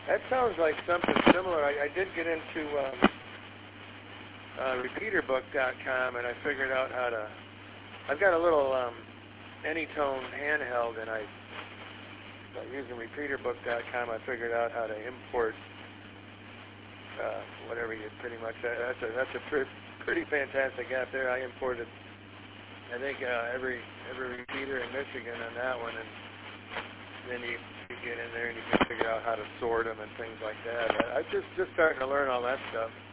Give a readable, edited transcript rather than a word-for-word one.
That sounds like something similar. I did get into repeaterbook.com, and I figured out how to. I've got a little Anytone handheld, and by using repeaterbook.com, I figured out how to import whatever you pretty much. That's a pretty fantastic app there. I imported, I think, every repeater in Michigan on that one, and then you get in there and you can figure out how to sort them and things like that. I'm just starting to learn all that stuff.